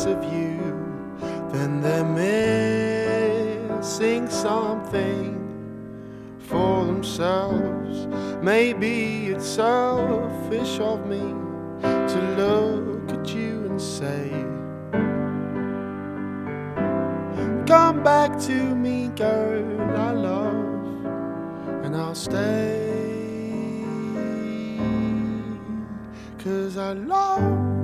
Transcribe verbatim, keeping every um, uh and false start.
piece of you, then they're missing something for themselves. Maybe it's selfish of me to look at you and say, come back to me, girl I love, and I'll stay, 'cause I love